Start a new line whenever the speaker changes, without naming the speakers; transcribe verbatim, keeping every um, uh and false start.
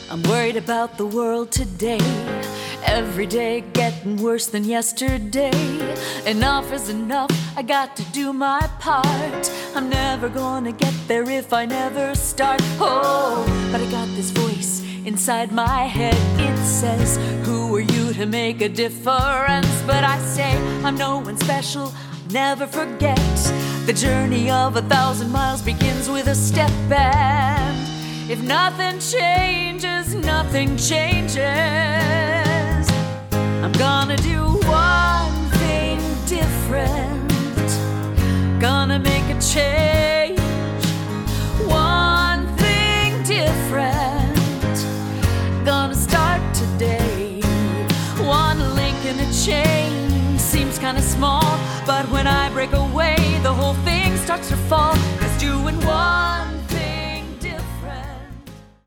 I'm worried about the world today. Every day getting worse than yesterday. Enough is enough, I got to do my part. I'm never gonna get there if I never start. Oh, but I got this voice inside my head. It says, who are you to make a difference? But I say, I'm no one special, never forget. The journey of a thousand miles begins with a step, and if nothing changes, nothing changes. I'm gonna do one thing different. Gonna make a change. One thing different. Gonna start today. One link in a chain seems kinda small, but when I break away, the whole thing starts to fall. 'Cause doing one